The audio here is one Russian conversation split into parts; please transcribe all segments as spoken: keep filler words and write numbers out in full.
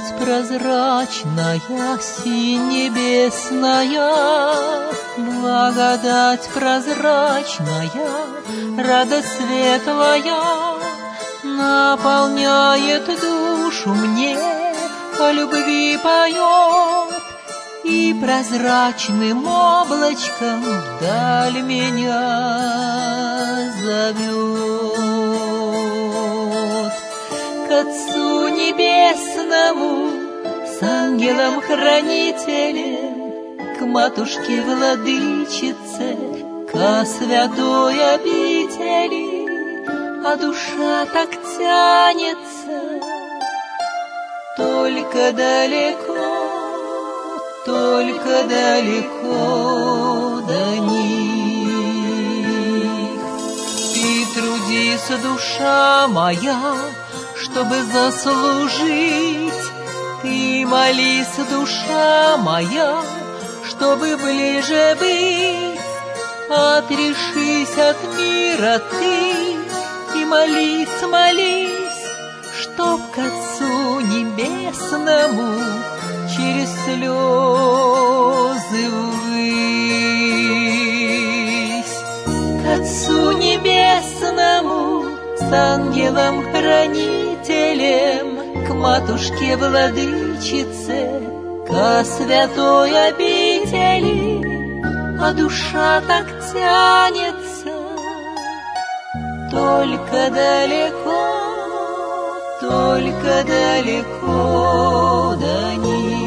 Благодать прозрачная, синь небесная, благодать прозрачная, радость светлая, наполняет душу мне, о любви поет, и прозрачным облачком вдаль меня зовет. К Отцу Небесному с ангелом-хранителем, к Матушке-Владычице, ко святой обители, а душа так тянется, только далеко, только далеко до них. Ты трудись, душа моя, чтобы заслужить, ты молись, душа моя, чтобы ближе быть. Отрешись от мира ты и молись, молись, чтоб к Отцу Небесному через слезы ввысь. К Отцу Небесному с ангелом-хранителем, к Матушке-Владычице, ко святой обители, а душа так тянется, только далеко, только далеко до них.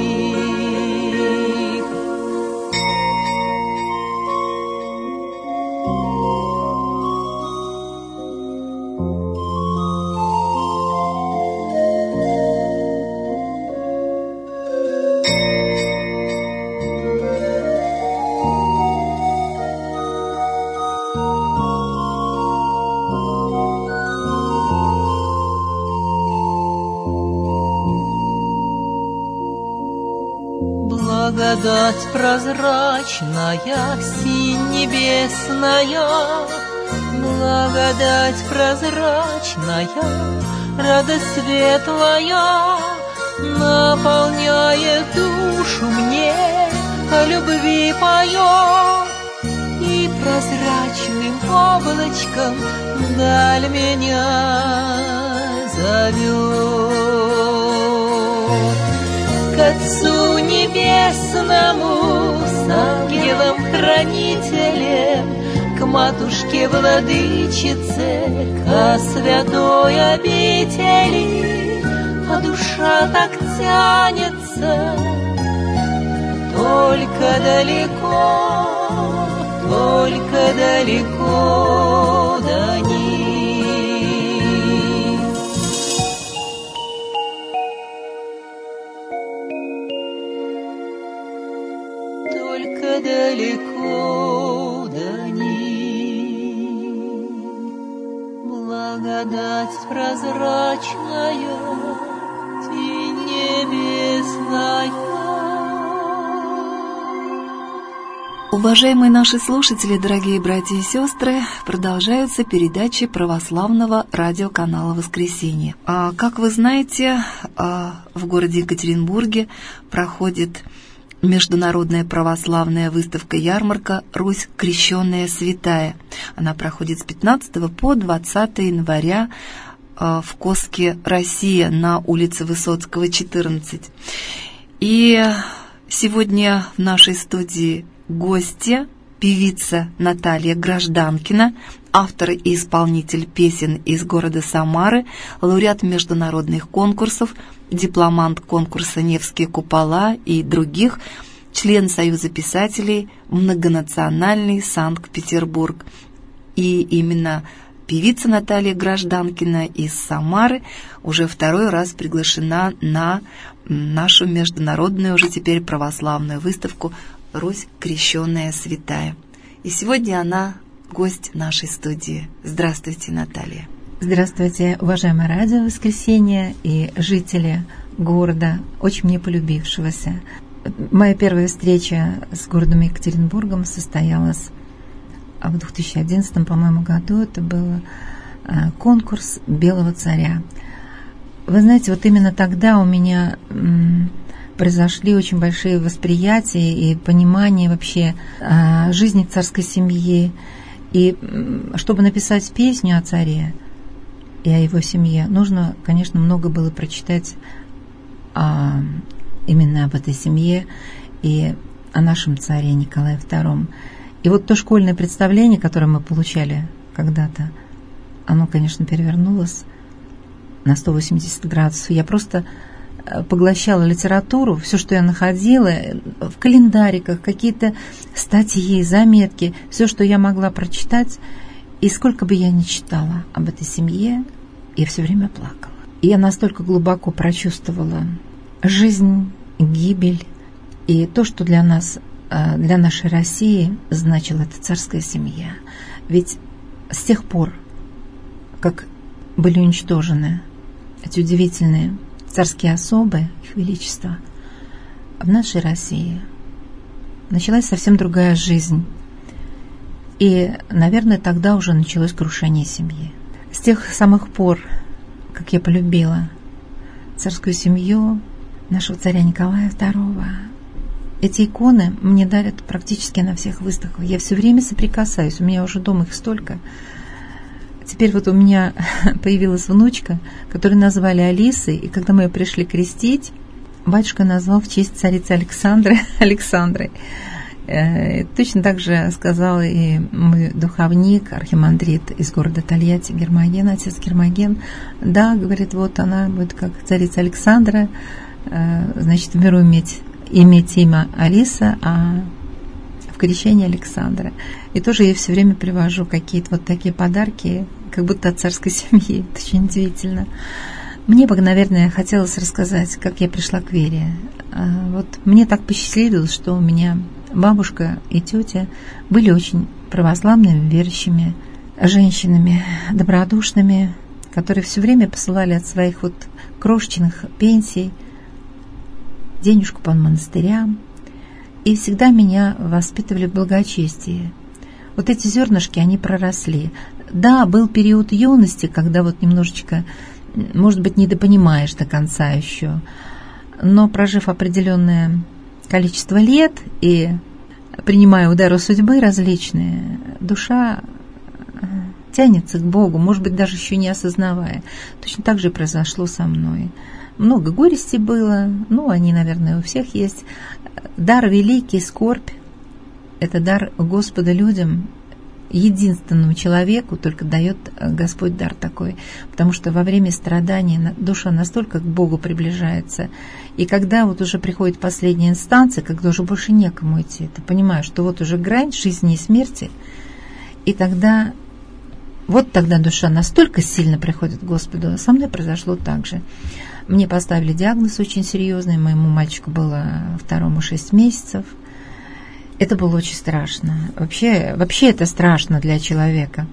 Благодать прозрачная, синь небесная, благодать прозрачная, радость светлая, наполняет душу мне, о любви поет, и прозрачным облачком вдаль меня зовет. К Отцу Небесному с ангелом-хранителем, к Матушке-Владычице, ко святой обители, а душа так тянется, только далеко, только далеко до них. Только далеко до них. Благодать прозрачная, тень небесная. Уважаемые наши слушатели, дорогие братья и сестры, продолжаются передачи православного радиоканала «Воскресенье». А, как вы знаете, в городе Екатеринбурге проходит международная православная выставка-ярмарка «Русь крещенная святая». Она проходит с пятнадцатого по двадцатое января в Коске, Россия, на улице Высоцкого, четырнадцать. И сегодня в нашей студии гостья, певица Наталья Гражданкина, автор и исполнитель песен из города Самары, лауреат международных конкурсов, дипломант конкурса «Невские купола» и других, член Союза писателей, многонациональный Санкт-Петербург. И именно певица Наталья Гражданкина из Самары уже второй раз приглашена на нашу международную, уже теперь православную выставку «Русь крещенная святая». И сегодня она гость нашей студии. Здравствуйте, Наталья. Здравствуйте, уважаемое радио «Воскресенье» и жители города, очень мне полюбившегося. Моя первая встреча с городом Екатеринбургом состоялась в две тысячи одиннадцатом, по-моему, году. Это был конкурс «Белого царя». Вы знаете, вот именно тогда у меня м, произошли очень большие восприятия и понимание вообще э, жизни царской семьи. И м, чтобы написать песню о царе и о его семье, нужно, конечно, много было прочитать о, именно об этой семье и о нашем царе Николае втором. И вот то школьное представление, которое мы получали когда-то, оно, конечно, перевернулось на сто восемьдесят градусов. Я просто поглощала литературу, все, что я находила в календариках, какие-то статьи, заметки, все, что я могла прочитать. И сколько бы я ни читала об этой семье, я все время плакала. И я настолько глубоко прочувствовала жизнь, гибель и то, что для нас, для нашей России значила эта царская семья. Ведь с тех пор, как были уничтожены эти удивительные царские особы, их величество, в нашей России началась совсем другая жизнь. И, наверное, тогда уже началось крушение семьи. С тех самых пор, как я полюбила царскую семью нашего царя Николая второго, эти иконы мне дарят практически на всех выставках. Я все время соприкасаюсь, у меня уже дома их столько. Теперь вот у меня появилась внучка, которую назвали Алисой, и когда мы ее пришли крестить, батюшка назвал в честь царицы Александры Александрой. Точно так же сказал и мой духовник, архимандрит из города Тольятти, Гермоген, отец Гермоген. Да, говорит, вот она будет как царица Александра, значит, в миру иметь, иметь имя Алиса, а в крещении Александра. И тоже я все время привожу какие-то вот такие подарки, как будто от царской семьи. Это очень удивительно. Мне бы, наверное, хотелось рассказать, как я пришла к вере. Вот мне так посчастливилось, что у меня бабушка и тетя были очень православными, верующими женщинами, добродушными, которые все время посылали от своих вот крошечных пенсий денежку по монастырям. И всегда меня воспитывали в благочестии. Вот эти зернышки, они проросли. Да, был период юности, когда вот немножечко, может быть, недопонимаешь до конца еще. Но прожив определенное количество лет и принимая удары судьбы различные, душа тянется к Богу, может быть, даже еще не осознавая. Точно так же и произошло со мной. Много горести было, ну, они, наверное, у всех есть. Дар великий, скорбь – это дар Господа людям, единственному человеку только дает Господь дар такой, потому что во время страданий душа настолько к Богу приближается, и когда вот уже приходит последняя инстанция, когда уже больше некому идти, ты понимаешь, что вот уже грань жизни и смерти, и тогда, вот тогда душа настолько сильно приходит к Господу. Со мной произошло так же. Мне поставили диагноз очень серьезный, моему мальчику было второму шесть месяцев. Это было очень страшно. Вообще, вообще это страшно для человека,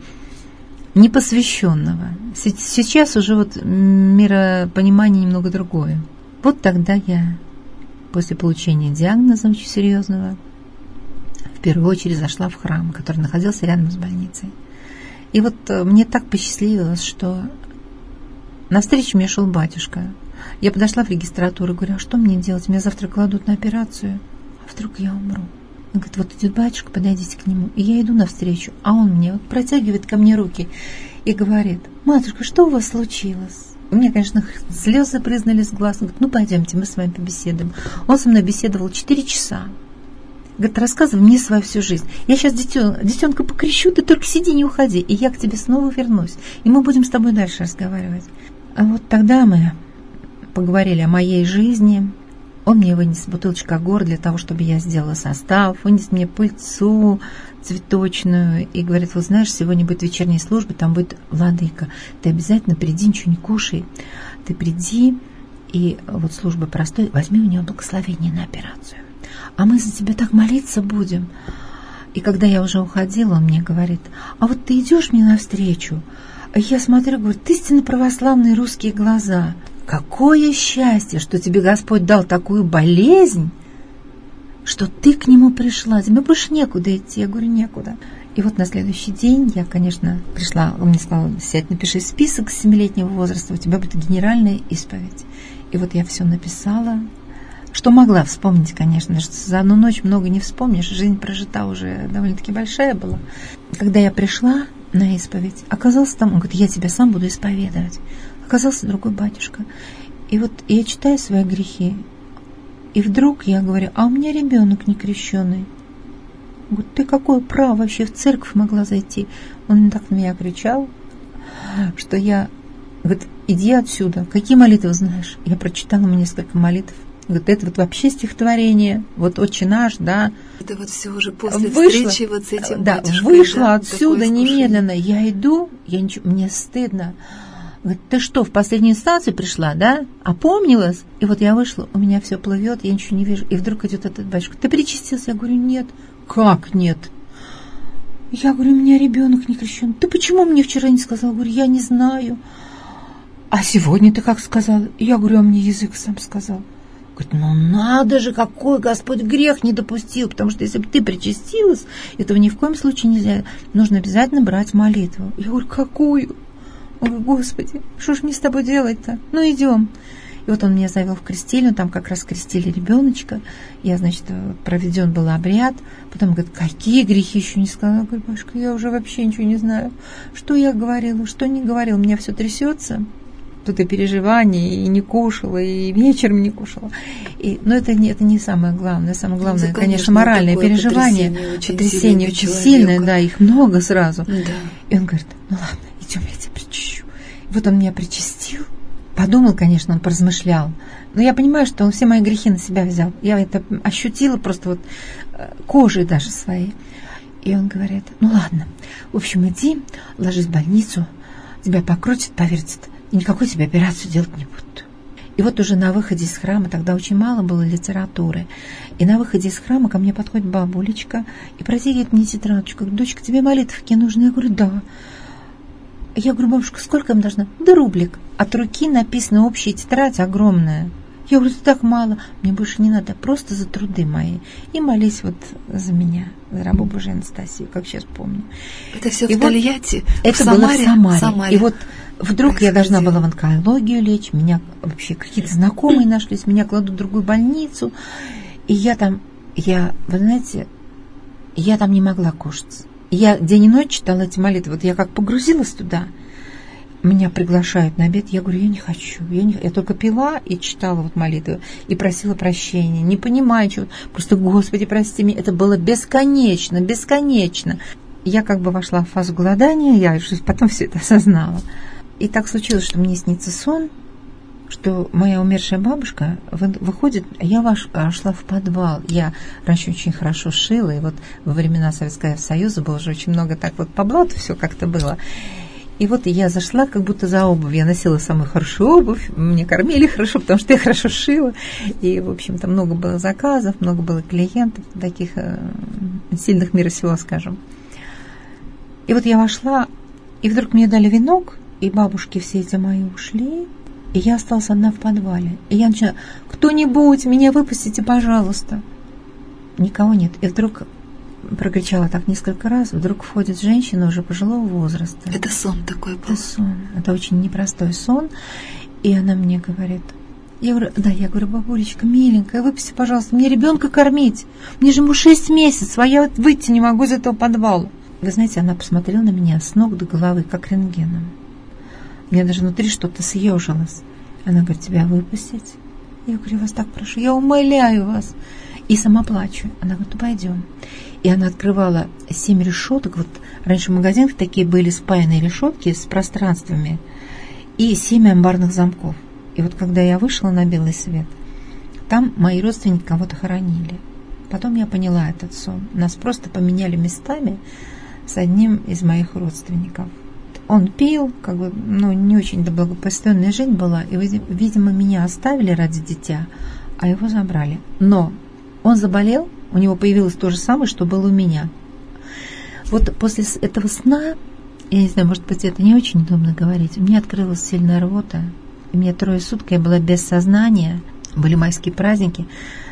непосвященного. Сейчас уже вот миропонимание немного другое. Вот тогда я, после получения диагноза очень серьезного, в первую очередь зашла в храм, который находился рядом с больницей. И вот мне так посчастливилось, что навстречу мне шел батюшка. Я подошла в регистратуру и говорю, а что мне делать? Меня завтра кладут на операцию, а вдруг я умру? Он говорит, вот идет батюшка, подойдите к нему. И я иду навстречу, а он мне вот протягивает ко мне руки и говорит, матушка, что у вас случилось? У меня, конечно, слезы брызнули с глаз. Он говорит, ну пойдемте, мы с вами побеседуем. Он со мной беседовал четыре часа. Говорит, рассказывай мне свою всю жизнь. Я сейчас детен, детенка покрещу, ты только сиди, не уходи, и я к тебе снова вернусь. И мы будем с тобой дальше разговаривать. А вот тогда мы поговорили о моей жизни. Он мне вынес бутылочку агор для того, чтобы я сделала состав, вынес мне пыльцу цветочную и говорит, вот знаешь, сегодня будет вечерняя служба, там будет владыка, ты обязательно приди, ничего не кушай, ты приди, и вот служба простой, возьми у него благословение на операцию, а мы за тебя так молиться будем. И когда я уже уходила, он мне говорит, а вот ты идешь мне навстречу, я смотрю, говорит, истинно православные русские глаза. Какое счастье, что тебе Господь дал такую болезнь, что ты к Нему пришла. Тебе больше некуда идти. Я говорю, некуда. И вот на следующий день я, конечно, пришла, он мне сказал: сядь, напиши список с семилетнего возраста, у тебя будет генеральная исповедь. И вот я все написала, что могла вспомнить, конечно, что за одну ночь много не вспомнишь, жизнь прожита уже довольно-таки большая была. Когда я пришла на исповедь, оказался там, он говорит: я тебя сам буду исповедовать. Оказался другой батюшка. И вот я читаю свои грехи, и вдруг я говорю: а у меня ребенок не крещеный. Говорит: ты какое право вообще в церковь могла зайти? Он так на меня кричал, что я... Говорит: иди отсюда, какие молитвы знаешь? Я прочитала ему несколько молитв. Говорит: это вот вообще стихотворение, вот «Отче наш», да. Это вот все уже после вышла, встречи вот с этим да, батюшкой, вышла да, отсюда немедленно. Я иду, я ничего, мне стыдно. Говорит: ты что, в последнюю инстанцию пришла, да? Опомнилась? И вот я вышла, у меня все плывет, я ничего не вижу. И вдруг идет этот батюшка: ты причастился? Я говорю: нет. Как нет? Я говорю: у меня ребенок не крещен. Ты почему мне вчера не сказал? Я говорю: я не знаю. А сегодня ты как сказал? Я говорю: а мне язык сам сказал. Говорит: ну надо же, какой Господь грех не допустил, потому что если бы ты причастилась, этого ни в коем случае нельзя. Нужно обязательно брать молитву. Я говорю: какую? Он говорит: Господи, что ж мне с тобой делать-то? Ну идем. И вот он меня завел в крестильню, там как раз крестили ребеночка. Я, значит, проведен был обряд. Потом говорит: какие грехи еще не сказала? Я говорю: бабушка, я уже вообще ничего не знаю. Что я говорила, что не говорила. У меня все трясется. Тут и переживания, и не кушала, и вечером не кушала. И, но это не, это не самое главное. Самое главное, это, конечно, конечно, моральное переживание. Потрясение очень, потрясение очень сильное, да, их много сразу. Да. И он говорит: ну ладно, идем, я тебя причащу. И вот он меня причастил. Подумал, конечно, он поразмышлял. Но я понимаю, что он все мои грехи на себя взял. Я это ощутила просто вот кожей даже своей. И он говорит: ну ладно, в общем, иди, ложись в больницу, тебя покрутят, повертят, и никакой тебе операцию делать не будут. И вот уже на выходе из храма, тогда очень мало было литературы, и на выходе из храма ко мне подходит бабулечка и протягивает мне тетрадочку. Говорит: дочка, тебе молитвки нужны? Я говорю: да. Я говорю: бабушка, сколько им должна? Да рублик. От руки написана общая тетрадь огромная. Я говорю: это так мало. Мне больше не надо, просто за труды мои. И молись вот за меня, за рабу Божию Анастасию, как сейчас помню. Это все и в вот Тольятти? Это в было Самаре? в Самаре. Самаре. И вот вдруг я должна была в онкологию лечь, меня вообще какие-то знакомые нашлись, меня кладут в другую больницу. И я там, я, вы знаете, я там не могла кушать. Я день и ночь читала эти молитвы. Вот я как погрузилась туда, меня приглашают на обед, я говорю: я не хочу. Я, не... я только пила и читала вот молитвы, и просила прощения, не понимая чего. Просто: Господи, прости меня. Это было бесконечно, бесконечно. Я как бы вошла в фазу голодания, я потом все это осознала. И так случилось, что мне снится сон, что моя умершая бабушка выходит, а я вошла в подвал. Я раньше очень хорошо шила, и вот во времена Советского Союза было же очень много так вот по блату все как-то было. И вот я зашла как будто за обувь. Я носила самую хорошую обувь, меня кормили хорошо, потому что я хорошо шила. И, в общем-то, много было заказов, много было клиентов, таких э, сильных мира сего, скажем. И вот я вошла, и вдруг мне дали венок, и бабушки все эти мои ушли, и я осталась одна в подвале. И я начала: кто-нибудь, меня выпустите, пожалуйста. Никого нет. И вдруг прокричала так несколько раз, вдруг входит женщина уже пожилого возраста. Это сон такой был? Это сон. Это очень непростой сон. И она мне говорит: я говорю: да, я говорю: бабулечка, миленькая, выпусти, пожалуйста, мне ребенка кормить. Мне же ему шесть месяцев, а я вот выйти не могу из этого подвала. Вы знаете, она посмотрела на меня с ног до головы, как рентгеном. Мне даже внутри что-то съежилось. Она говорит: тебя выпустить? Я говорю: я вас так прошу, я умоляю вас. И сама плачу. Она говорит: ну пойдем. И она открывала семь решеток. Вот раньше в магазинах такие были спаянные решетки с пространствами. И семь амбарных замков. И вот когда я вышла на белый свет, там мои родственники кого-то хоронили. Потом я поняла этот сон. Нас просто поменяли местами с одним из моих родственников. Он пил, как бы, ну, не очень благопристойная жизнь была, и, видимо, меня оставили ради дитя, а его забрали. Но он заболел, у него появилось то же самое, что было у меня. Вот после этого сна, я не знаю, может быть, это не очень удобно говорить, у меня открылась сильная рвота, и мне трое суток, я была без сознания, были майские праздники,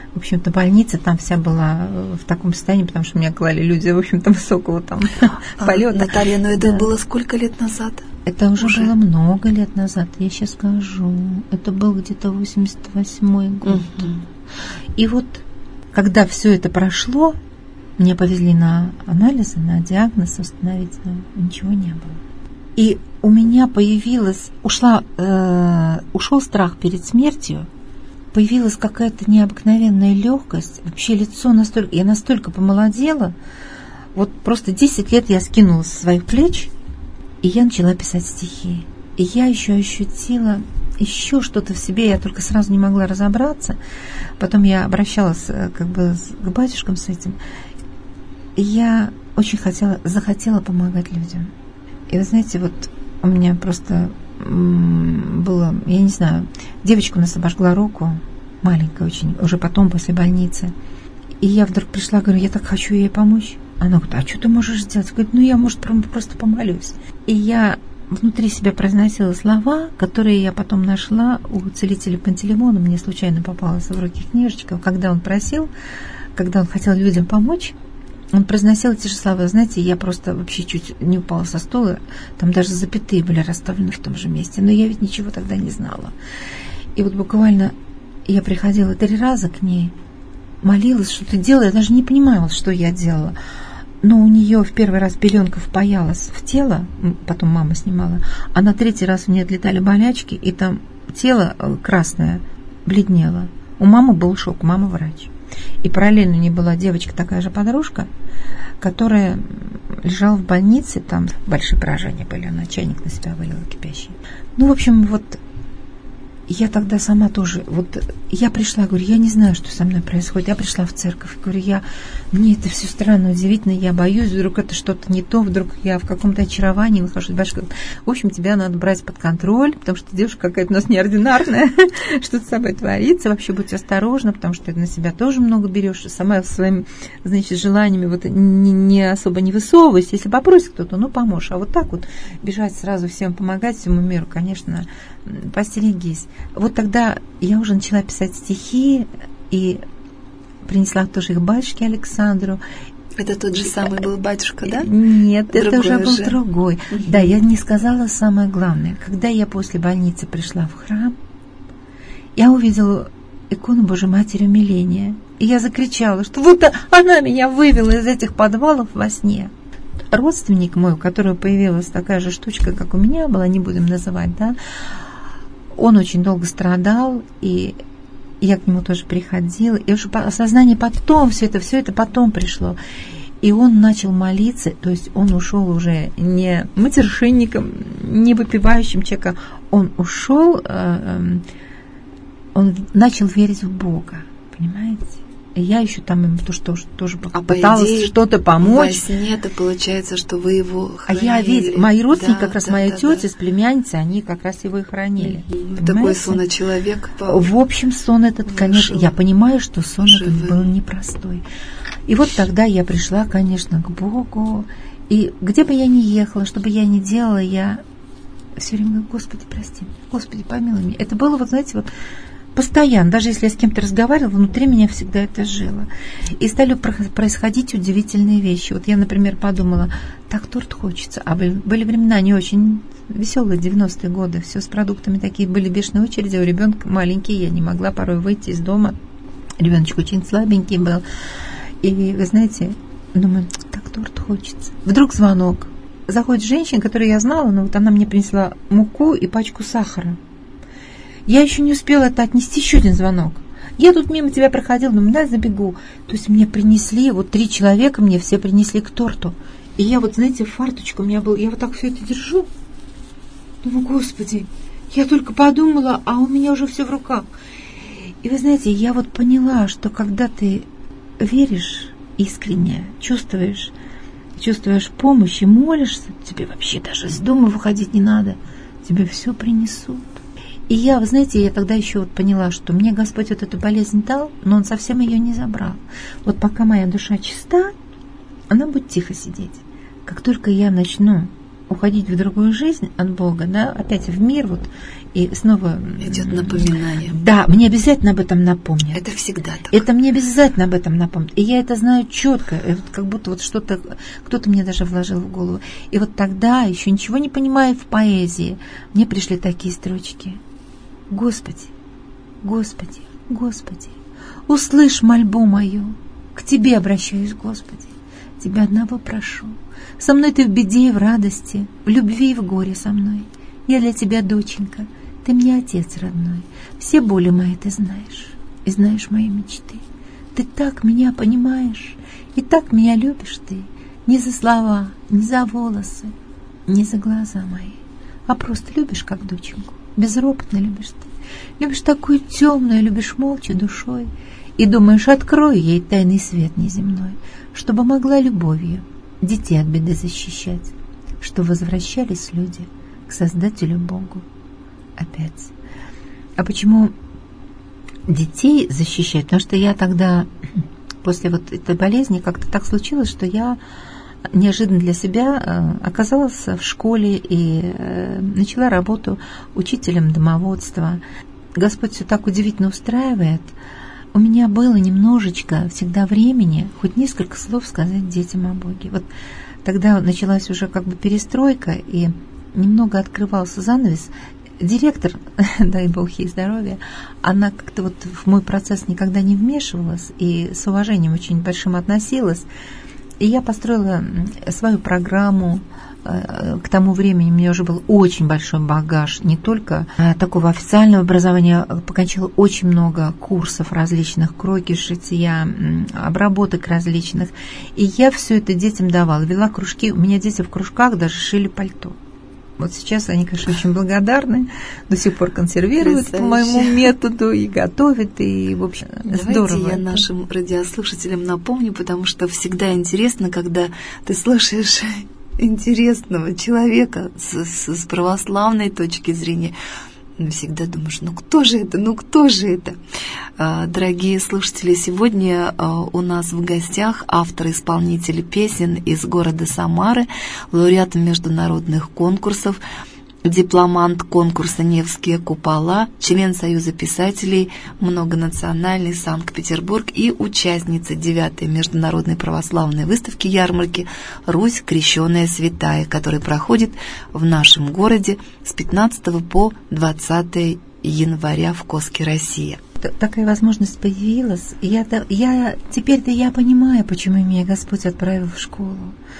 В общем-то, больница там вся была в таком состоянии, потому что меня клали люди, в общем-то, высокого там а, полета. Наталья, но это да. было сколько лет назад? Это уже, уже было много лет назад, я сейчас скажу. Это был где-то восемьдесят восьмой год. Угу. И вот, когда все это прошло, меня повезли на анализы, на диагноз установить, но ничего не было. И у меня появилась, ушла, э, ушел страх перед смертью, появилась какая-то необыкновенная легкость. Вообще лицо настолько, я настолько помолодела, вот просто десять лет я скинула со своих плеч, и я начала писать стихи. И я еще ощутила еще что-то в себе, я только сразу не могла разобраться. Потом я обращалась как бы к батюшкам с этим. И я очень хотела, захотела помогать людям. И вы знаете, вот у меня просто было, я не знаю, девочка у нас обожгла руку, маленькая очень, уже потом, после больницы. И я вдруг пришла, говорю, я так хочу ей помочь. Она говорит, а что ты можешь сделать? Говорит, ну я, может, просто помолюсь. И я внутри себя произносила слова, которые я потом нашла у целителя Пантелеймона. Мне случайно попалась в руки книжечка. Когда он просил, когда он хотел людям помочь, он произносил эти же слова. Знаете, я просто вообще чуть не упала со стула. Там даже запятые были расставлены в том же месте. Но я ведь ничего тогда не знала. И вот буквально я приходила три раза к ней, молилась, что-то делала. Я даже не понимала, что я делала. Но у нее в первый раз пеленка впаялась в тело, потом мама снимала, а на третий раз у нее отлетали болячки, и там тело красное бледнело. У мамы был шок, мама врач. И параллельно у нее была девочка, такая же подружка, которая лежала в больнице, там большие поражения были, она чайник на себя вылила кипящий. Ну, в общем, вот я тогда сама тоже, вот я пришла, говорю, я не знаю, что со мной происходит. Я пришла в церковь, говорю, я, мне это все странно, удивительно, я боюсь, вдруг это что-то не то, вдруг я в каком-то очаровании нахожусь. Батюшка говорит, в общем, тебя надо брать под контроль, потому что девушка какая-то у нас неординарная, что-то с собой творится, вообще будь осторожна, потому что ты на себя тоже много берешь, сама своими, значит, желаниями вот не, не особо не высовывайся, если попросит кто-то, ну, поможешь, а вот так вот бежать сразу всем помогать, всему миру, конечно, постерегись. Вот тогда я уже начала писать стихи и принесла тоже их батюшке Александру. Это тот же самый был батюшка, да? Нет, другой это уже был же. другой. Угу. Да, я не сказала самое главное. Когда я после больницы пришла в храм, я увидела икону Божьей Матери Умиления. И я закричала, что вот она меня вывела из этих подвалов во сне. Родственник мой, у которого появилась такая же штучка, как у меня была, не будем называть, да, он очень долго страдал, и я к нему тоже приходила. И уже осознание потом, все это, все это потом пришло. И он начал молиться, то есть он ушел уже не матершинником, не выпивающим человеком, он ушел, он начал верить в Бога, понимаете? И я еще там ему то, что, тоже а пыталась по идее, что-то помочь. Во сне-то получается, что вы его хранили. А я видела, мои родственники, да, как раз да, моя да, тетя да. с племянницей, они как раз его и хранили. Mm-hmm. Такой соночеловек. В общем, сон этот, вышел. Конечно, я понимаю, что сон Живым. Этот был непростой. И вот тогда я пришла, конечно, к Богу. И где бы я ни ехала, что бы я ни делала, я все время говорю, Господи, прости, Господи, помилуй меня. Это было, вот знаете, вот постоянно, даже если я с кем-то разговаривала, внутри меня всегда это жило. И стали происходить удивительные вещи. Вот я, например, подумала, так торт хочется. А были, были времена не очень веселые, девяностые годы. Все с продуктами такие были бешеные очереди. У ребенка маленький, я не могла порой выйти из дома. Ребеночек очень слабенький был. И, вы знаете, думаю, так торт хочется. Вдруг звонок. Заходит женщина, которую я знала, но вот она мне принесла муку и пачку сахара. Я еще не успела это отнести, еще один звонок. Я тут мимо тебя проходила, думаю, да, забегу. То есть мне принесли, вот три человека мне все принесли к торту. И я вот, знаете, фарточка у меня был, я вот так все это держу. Думаю, Господи, я только подумала, а у меня уже все в руках. И вы знаете, я вот поняла, что когда ты веришь искренне, чувствуешь, чувствуешь помощь и молишься, тебе вообще даже из дома выходить не надо, тебе все принесут. И я, вы знаете, я тогда еще вот поняла, что мне Господь вот эту болезнь дал, но Он совсем ее не забрал. Вот пока моя душа чиста, она будет тихо сидеть. Как только я начну уходить в другую жизнь от Бога, да, опять в мир, вот, и снова... Идет напоминание. Да, мне обязательно об этом напомнят. Это всегда так. Это мне обязательно об этом напомнят. И я это знаю четко, и вот как будто вот что-то, кто-то мне даже вложил в голову. И вот тогда, еще ничего не понимая в поэзии, мне пришли такие строчки. Господи, Господи, Господи, услышь мольбу мою, к Тебе обращаюсь, Господи, Тебя одного прошу. Со мной Ты в беде и в радости, в любви и в горе со мной. Я для Тебя доченька, Ты мне отец родной. Все боли мои Ты знаешь, и знаешь мои мечты. Ты так меня понимаешь, и так меня любишь Ты. Не за слова, не за волосы, не за глаза мои, а просто любишь, как доченьку. Безропотно любишь Ты. Любишь такую темную, любишь молча душой. И думаешь, открой ей тайный свет неземной, чтобы могла любовью детей от беды защищать, что возвращались люди к Создателю Богу опять. А почему детей защищать? Потому что я тогда, после вот этой болезни, как-то так случилось, что я неожиданно для себя оказалась в школе и начала работу учителем домоводства. Господь все так удивительно устраивает. У меня было немножечко всегда времени хоть несколько слов сказать детям о Боге. Вот тогда началась уже как бы перестройка, и немного открывался занавес. Директор, дай Бог ей здоровья, она как-то вот в мой процесс никогда не вмешивалась и с уважением очень большим относилась. И я построила свою программу. К тому времени у меня уже был очень большой багаж, не только такого официального образования, покончила очень много курсов различных, кройки, шитья, обработок различных. И я все это детям давала, вела кружки. У меня дети в кружках даже шили пальто. Вот сейчас они, конечно, очень благодарны, до сих пор консервируют по моему методу и готовят, и, в общем, Давайте здорово. Я это. нашим радиослушателям напомню, потому что всегда интересно, когда ты слушаешь интересного человека с, с, с православной точки зрения. Всегда думаешь, ну кто же это, ну кто же это? Дорогие слушатели, сегодня у нас в гостях автор-исполнитель песен из города Самары, лауреат международных конкурсов, дипломант конкурса «Невские купола», член Союза писателей многонациональный Санкт-Петербург и участница девятой международной православной выставки ярмарки «Русь, крещенная святая», которая проходит в нашем городе с пятнадцатого по двадцатое января в Коске, Россия. Такая возможность появилась. И я, я, теперь-то я понимаю, почему меня Господь отправил в школу.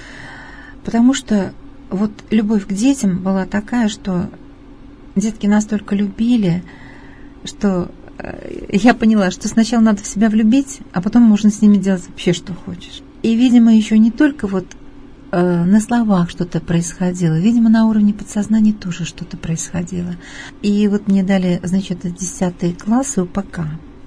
Потому что вот любовь к детям была такая, что детки настолько любили, что я поняла, что сначала надо в себя влюбить, а потом можно с ними делать вообще, что хочешь. И, видимо, еще не только вот э, на словах что-то происходило, видимо, на уровне подсознания тоже что-то происходило. И вот мне дали, значит, десятые классы УПК,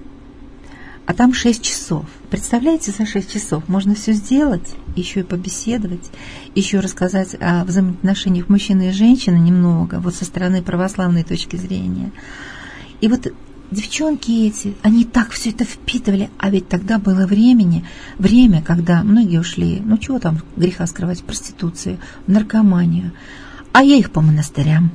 а там шесть часов. Представляете, за шесть часов можно все сделать, еще и побеседовать, еще рассказать о взаимоотношениях мужчины и женщины немного, вот со стороны православной точки зрения. И вот девчонки эти, они так все это впитывали, а ведь тогда было времени, время, когда многие ушли, ну чего там греха скрывать, в проституцию, в наркоманию, а я их по монастырям.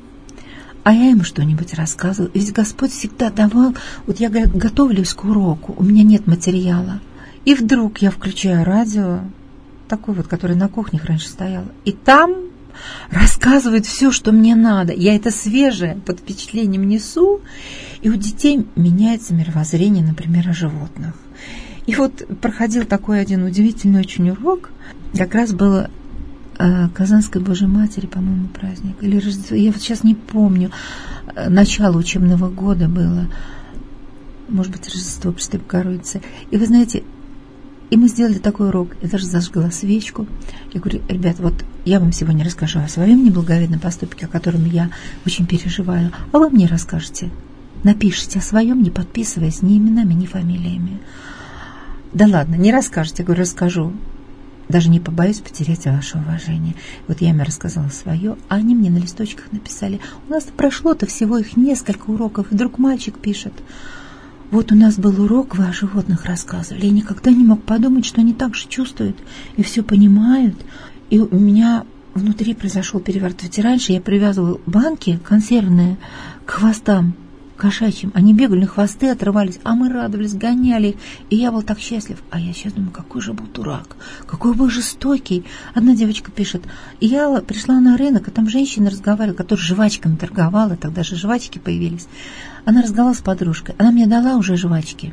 А я ему что-нибудь рассказываю. Ведь Господь всегда давал... Вот я готовлюсь к уроку, у меня нет материала. И вдруг я включаю радио, такой вот, который на кухне раньше стоял, и там рассказывают все, что мне надо. Я это свежее под впечатлением несу, и у детей меняется мировоззрение, например, о животных. И вот проходил такой один удивительный очень урок, как раз было... Казанской Божьей Матери, по-моему, праздник, или Рождество, я вот сейчас не помню, начало учебного года было, может быть, Рождество Пресвятой Богородицы. И вы знаете, и мы сделали такой урок, я даже зажгла свечку. Я говорю, ребят, вот я вам сегодня расскажу о своем неблаговидном поступке, о котором я очень переживаю, а вы мне расскажете, напишите о своем, не подписываясь ни именами, ни фамилиями. Да ладно, не расскажете, я говорю, расскажу. Даже не побоюсь потерять ваше уважение. Вот я им рассказала свое, а они мне на листочках написали. У нас прошло-то всего их несколько уроков, и вдруг мальчик пишет. Вот у нас был урок, вы о животных рассказывали. Я никогда не мог подумать, что они так же чувствуют и все понимают. И у меня внутри произошел переворот. Ведь раньше я привязывала банки консервные к хвостам кошачьим. Они бегали на хвосты, отрывались, а мы радовались, гоняли их. И я был так счастлив. А я сейчас думаю, какой же был дурак, какой был жестокий. Одна девочка пишет, я пришла на рынок, а там женщина разговаривала, которая жвачками торговала, тогда же жвачки появились. Она разговаривала с подружкой, она мне дала уже жвачки.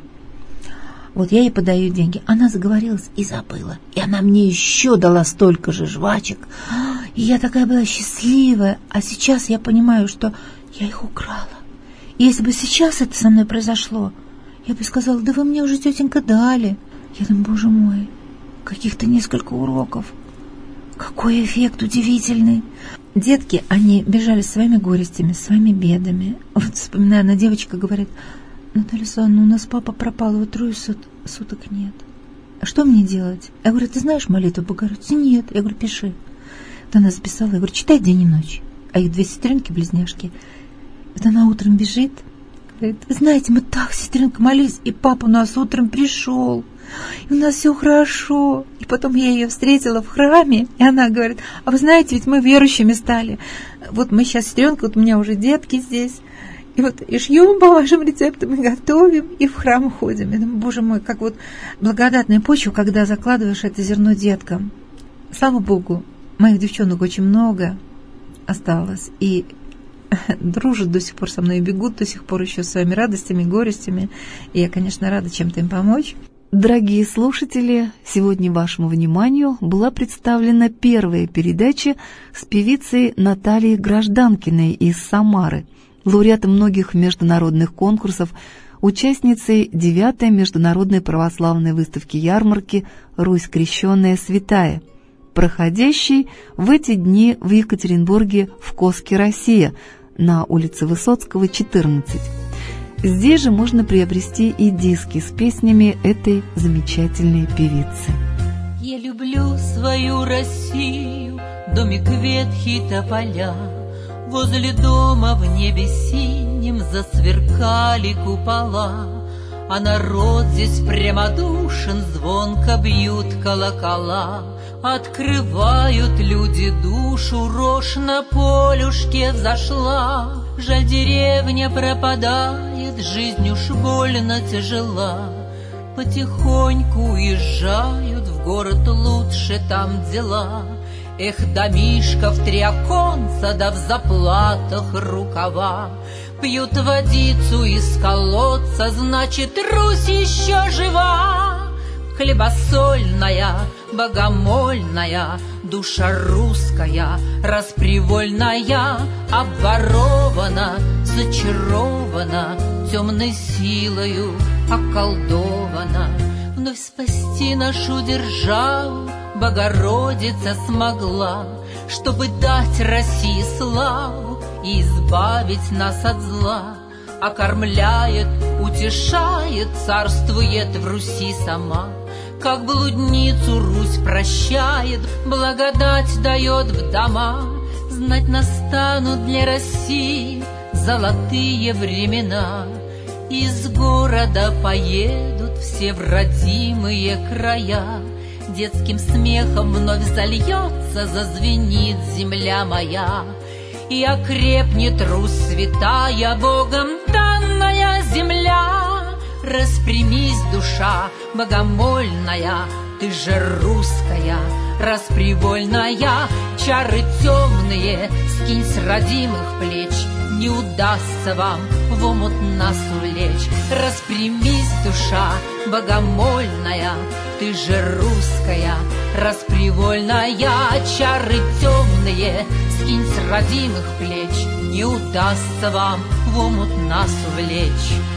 Вот я ей подаю деньги. Она заговорилась и забыла. И она мне еще дала столько же жвачек. И я такая была счастливая. А сейчас я понимаю, что я их украла. И если бы сейчас это со мной произошло, я бы сказала, да вы мне уже, тетенька, дали. Я думаю, боже мой, каких-то несколько уроков. Какой эффект удивительный. Детки, они бежали своими горестями, своими бедами. Вот вспоминаю, одна девочка говорит, Наталья Александровна, у нас папа пропал, его трое сут, суток нет. А что мне делать? Я говорю, ты знаешь молитву Богородицы? Нет. Я говорю, пиши. Вот она записала, я говорю, читай день и ночь. А их две сестренки-близняшки. Вот она утром бежит, говорит, вы знаете, мы так, сестренка, молились, и папа у нас утром пришел, и у нас все хорошо. И потом я ее встретила в храме, и она говорит, а вы знаете, ведь мы верующими стали. Вот мы сейчас, сестренка, вот у меня уже детки здесь, и вот и шьем по вашим рецептам, и готовим, и в храм ходим. Я думаю, боже мой, как вот благодатная почва, когда закладываешь это зерно деткам. Слава Богу, моих девчонок очень много осталось, и дружат до сих пор со мной, и бегут до сих пор еще своими радостями, горестями. И я, конечно, рада чем-то им помочь. Дорогие слушатели, сегодня вашему вниманию была представлена первая передача с певицей Натальей Гражданкиной из Самары, лауреатом многих международных конкурсов, участницей девятой международной православной выставки-ярмарки «Русь крещенная святая», проходящей в эти дни в Екатеринбурге в Коске, Россия, на улице Высоцкого, четырнадцать. Здесь же можно приобрести и диски с песнями этой замечательной певицы. Я люблю свою Россию, домик ветхий тополя. Возле дома в небе синим засверкали купола, а народ здесь прямодушен, звонко бьют колокола. Открывают люди душу, рожь на полюшке взошла. Жаль, деревня пропадает, жизнь уж больно тяжела. Потихоньку уезжают в город, лучше там дела. Эх, домишко в три оконца, да в заплатах рукава. Пьют водицу из колодца, значит, Русь еще жива. Хлебосольная, богомольная, душа русская, распривольная, обворована, зачарована, темной силою околдована. Вновь спасти нашу державу Богородица смогла, чтобы дать России славу и избавить нас от зла. Окормляет, утешает, царствует в Руси сама. Как блудницу Русь прощает, благодать дает в дома. Знать настанут для России золотые времена. Из города поедут все в родимые края. Детским смехом вновь зальется, зазвенит земля моя. И окрепнет Русь святая, Богом данная земля. Распрямись, душа богомольная, ты же русская, распривольная. Чары темные скинь с родимых плеч, не удастся вам в омут нас улечь. Распрямись, душа богомольная, ты же русская, распривольная. Чары темные скинь с родимых плеч, не удастся вам в омут нас увлечь.